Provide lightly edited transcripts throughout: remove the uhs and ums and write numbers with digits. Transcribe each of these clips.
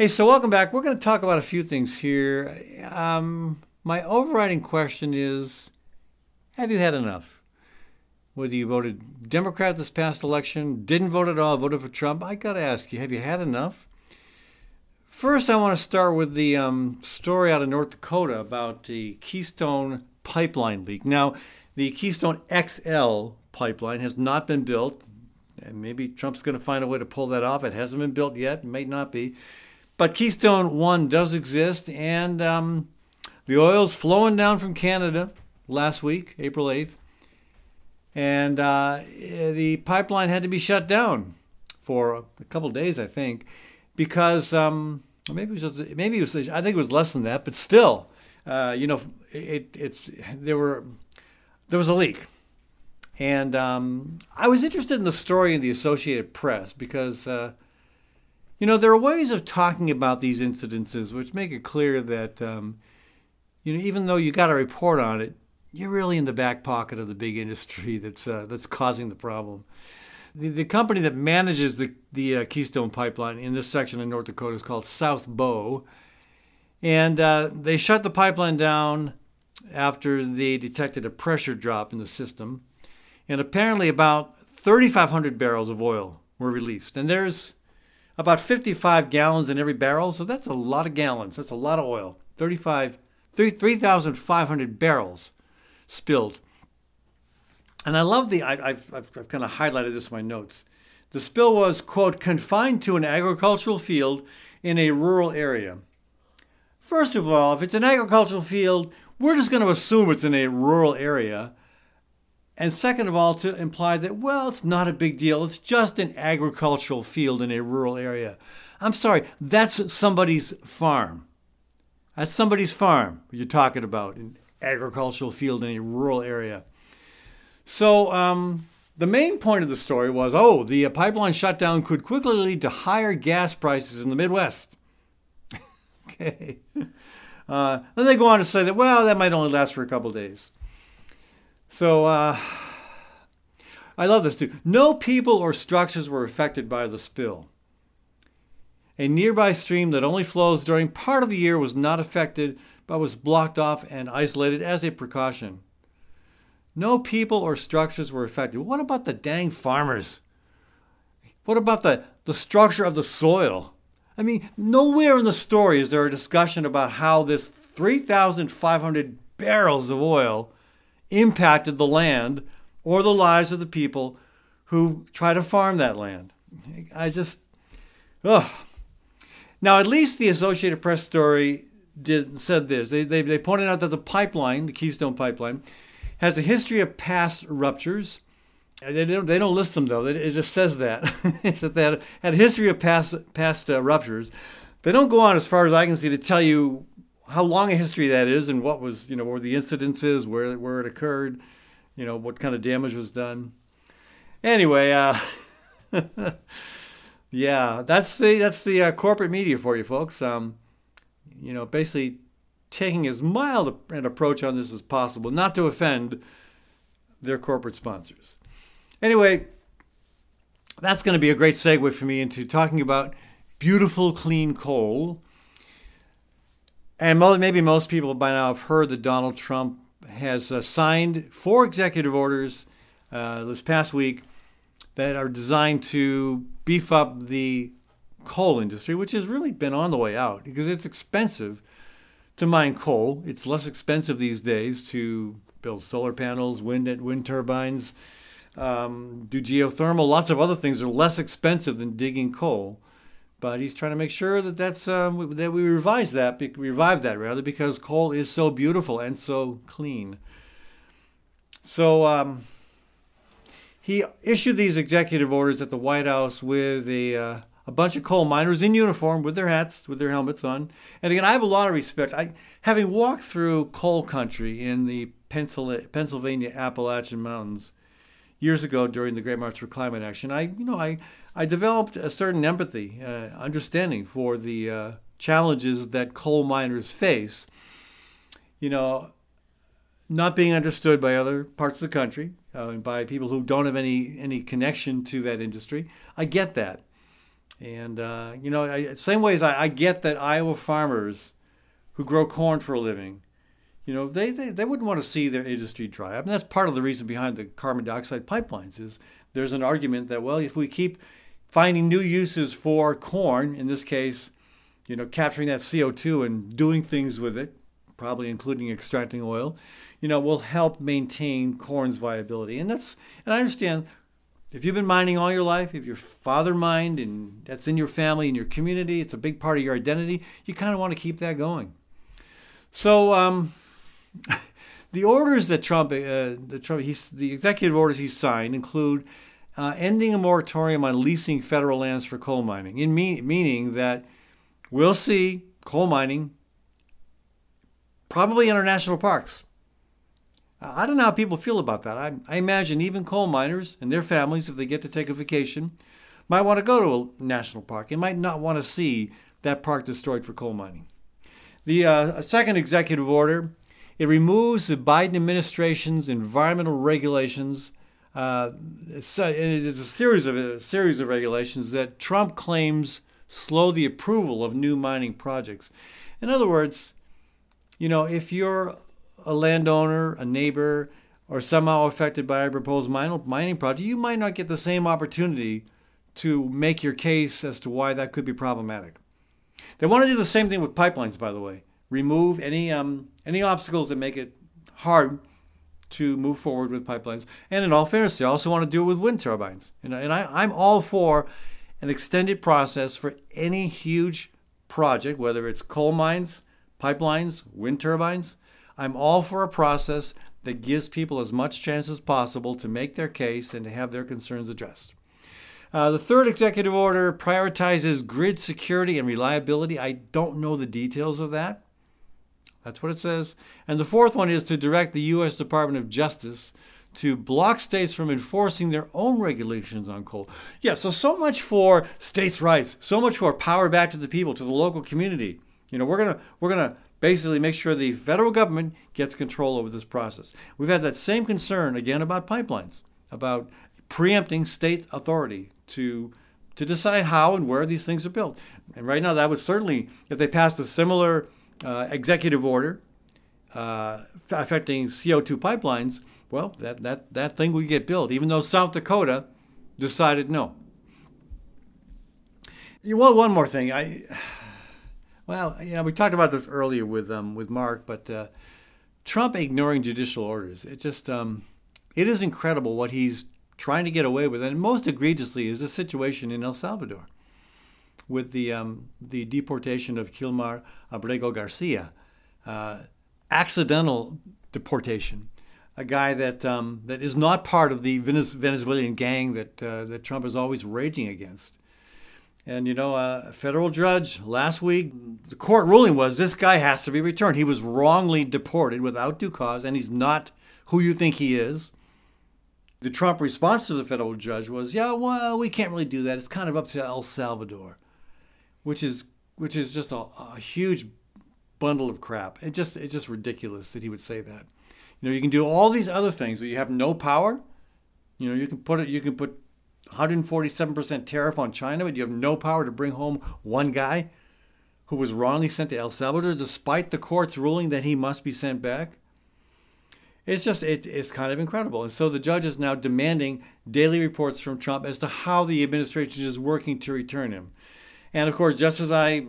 Hey, so welcome back. We're going to talk about a few things here. My overriding question is, have you had enough? Whether you voted Democrat this past election, didn't vote at all, voted for Trump, I got to ask you, have you had enough? First, I want to start with the story out of North Dakota about the Keystone pipeline leak. Now, the Keystone XL pipeline has not been built, and maybe Trump's going to find a way to pull that off. It hasn't been built yet, may not be. But Keystone 1 does exist, and the oil's flowing down from Canada last week, April 8th. And the pipeline had to be shut down for a couple of days, I think, because maybe it was I think it was less than that, but still, there was a leak. And I was interested in the story in the Associated Press because there are ways of talking about these incidences which make it clear that, even though you got a report on it, you're really in the back pocket of the big industry that's causing the problem. The company that manages the Keystone Pipeline in this section of North Dakota is called South Bow. And they shut the pipeline down after they detected a pressure drop in the system. And apparently about 3,500 barrels of oil were released. And there's about 55 gallons in every barrel, so that's a lot of gallons. That's a lot of oil. 3,500 barrels spilled. And I love I've kind of highlighted this in my notes. The spill was, quote, confined to an agricultural field in a rural area. First of all, if it's an agricultural field, we're just going to assume it's in a rural area. And second of all, to imply that, well, it's not a big deal. It's just an agricultural field in a rural area. I'm sorry, that's somebody's farm. That's somebody's farm you're talking about, an agricultural field in a rural area. So the main point of the story was, the pipeline shutdown could quickly lead to higher gas prices in the Midwest. Okay. Then they go on to say that, that might only last for a couple of days. So I love this too. No people or structures were affected by the spill. A nearby stream that only flows during part of the year was not affected, but was blocked off and isolated as a precaution. No people or structures were affected. What about the dang farmers? What about the structure of the soil? I mean, nowhere in the story is there a discussion about how this 3,500 barrels of oil impacted the land or the lives of the people who try to farm that land. Now, at least the Associated Press story said this. They pointed out that the pipeline, the Keystone Pipeline, has a history of past ruptures. They don't list them, though. It just says that. It's that they had a history of past ruptures. They don't go on, as far as I can see, to tell you how long a history that is and what was, where the incidences, where it occurred, what kind of damage was done. Anyway, yeah, that's the corporate media for you, folks. Basically taking as mild an approach on this as possible, not to offend their corporate sponsors. Anyway, that's going to be a great segue for me into talking about beautiful, clean coal. And maybe most people by now have heard that Donald Trump has signed 4 executive orders this past week that are designed to beef up the coal industry, which has really been on the way out because it's expensive to mine coal. It's less expensive these days to build solar panels, wind turbines, do geothermal. Lots of other things are less expensive than digging coal. But he's trying to make sure that we revive that because coal is so beautiful and so clean. So he issued these executive orders at the White House with a bunch of coal miners in uniform with their hats, with their helmets on. And again, I have a lot of respect. Having walked through coal country in the Pennsylvania Appalachian Mountains years ago during the Great March for Climate Action, I developed a certain empathy, understanding for the challenges that coal miners face. Not being understood by other parts of the country, by people who don't have any connection to that industry. I get that. And, same ways I get that Iowa farmers who grow corn for a living, they wouldn't want to see their industry dry up. And that's part of the reason behind the carbon dioxide pipelines is there's an argument that, well, if we keep finding new uses for corn, in this case, capturing that CO2 and doing things with it, probably including extracting oil, will help maintain corn's viability. And I understand if you've been mining all your life, if your father mined and that's in your family, in your community, it's a big part of your identity, you kind of want to keep that going. So the orders that the executive orders he signed include ending a moratorium on leasing federal lands for coal mining, meaning that we'll see coal mining probably in our national parks. I don't know how people feel about that. I imagine even coal miners and their families, if they get to take a vacation, might want to go to a national park and might not want to see that park destroyed for coal mining. The second executive order, it removes the Biden administration's environmental regulations. It's a series of regulations that Trump claims slow the approval of new mining projects. In other words, if you're a landowner, a neighbor, or somehow affected by a proposed mining project, you might not get the same opportunity to make your case as to why that could be problematic. They want to do the same thing with pipelines, by the way. Remove any obstacles that make it hard to move forward with pipelines. And in all fairness, they also want to do it with wind turbines. And I'm all for an extended process for any huge project, whether it's coal mines, pipelines, wind turbines. I'm all for a process that gives people as much chance as possible to make their case and to have their concerns addressed. The third executive order prioritizes grid security and reliability. I don't know the details of that. That's what it says. And the fourth one is to direct the U.S. Department of Justice to block states from enforcing their own regulations on coal. Yeah, so much for states' rights, so much for power back to the people, to the local community. We're gonna basically make sure the federal government gets control over this process. We've had that same concern again about pipelines, about preempting state authority to decide how and where these things are built. And right now, that would certainly, if they passed a similar executive order affecting CO2 pipelines, well, that thing would get built, even though South Dakota decided no. One more thing. We talked about this earlier with Mark, but Trump ignoring judicial orders. It is incredible what he's trying to get away with. And most egregiously is a situation in El Salvador with the deportation of Gilmar Abrego Garcia, accidental deportation. A guy that is not part of the Venezuelan gang that Trump is always raging against. And, a federal judge last week, the court ruling was this guy has to be returned. He was wrongly deported without due cause, and he's not who you think he is. The Trump response to the federal judge was, we can't really do that. It's kind of up to El Salvador, which is just a huge bundle of crap. It's just ridiculous that he would say that. You can do all these other things, but you have no power. You can put 147% tariff on China, but you have no power to bring home one guy who was wrongly sent to El Salvador, despite the court's ruling that he must be sent back. It's kind of incredible. And so the judge is now demanding daily reports from Trump as to how the administration is working to return him. And of course, just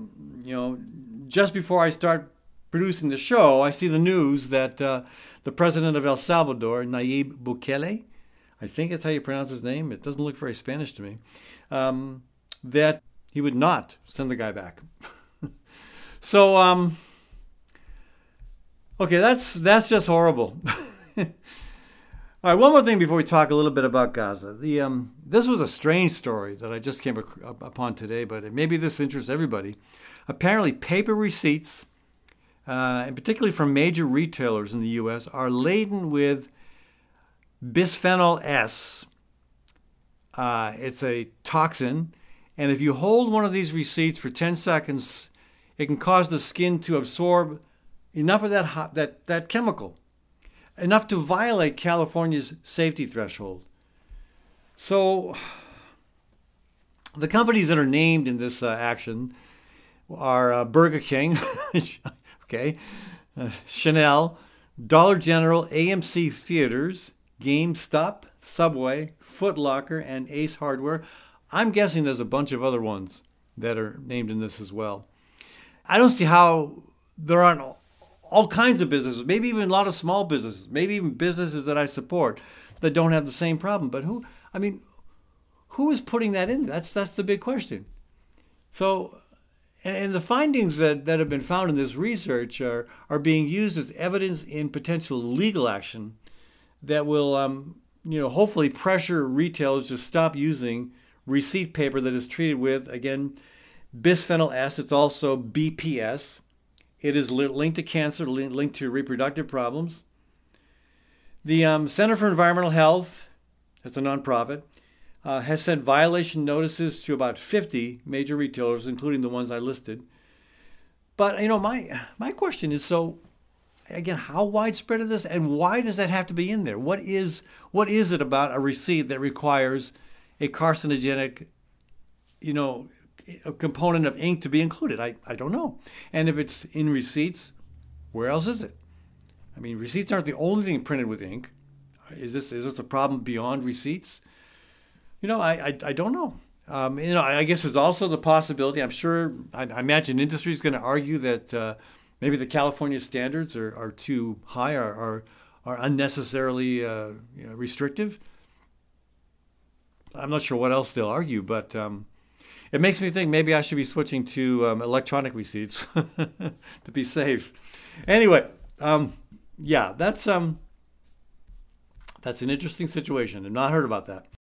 before I start producing the show, I see the news that the president of El Salvador, Nayib Bukele, I think that's how you pronounce his name. It doesn't look very Spanish to me. That he would not send the guy back. So, okay, that's just horrible. All right, one more thing before we talk a little bit about Gaza. This was a strange story that I just came upon today, but maybe this interests everybody. Apparently, paper receipts, and particularly from major retailers in the U.S., are laden with bisphenol S. It's a toxin, and if you hold one of these receipts for 10 seconds, it can cause the skin to absorb enough of that chemical, enough to violate California's safety threshold. So The companies that are named in this action are Burger King, okay, Chanel, Dollar General, AMC Theaters, GameStop, Subway, Foot Locker, and Ace Hardware. I'm guessing there's a bunch of other ones that are named in this as well. I don't see how there aren't all kinds of businesses, maybe even a lot of small businesses, maybe even businesses that I support that don't have the same problem. But who is putting that in? That's the big question. So, and the findings that have been found in this research are being used as evidence in potential legal action that will, hopefully pressure retailers to stop using receipt paper that is treated with, again, bisphenol S. It's also BPS. It is linked to cancer, linked to reproductive problems. The Center for Environmental Health, that's a nonprofit, has sent violation notices to about 50 major retailers, including the ones I listed. But my question is, so again, how widespread is this, and why does that have to be in there? What is it about a receipt that requires a carcinogenic, a component of ink to be included? I don't know. And if it's in receipts, where else is it? I mean, receipts aren't the only thing printed with ink. Is this a problem beyond receipts? I don't know. I guess there's also the possibility. I'm sure. I imagine industry is going to argue that maybe the California standards are too high, are unnecessarily restrictive. I'm not sure what else they'll argue, but it makes me think maybe I should be switching to electronic receipts to be safe. Anyway, that's an interesting situation. I've not heard about that.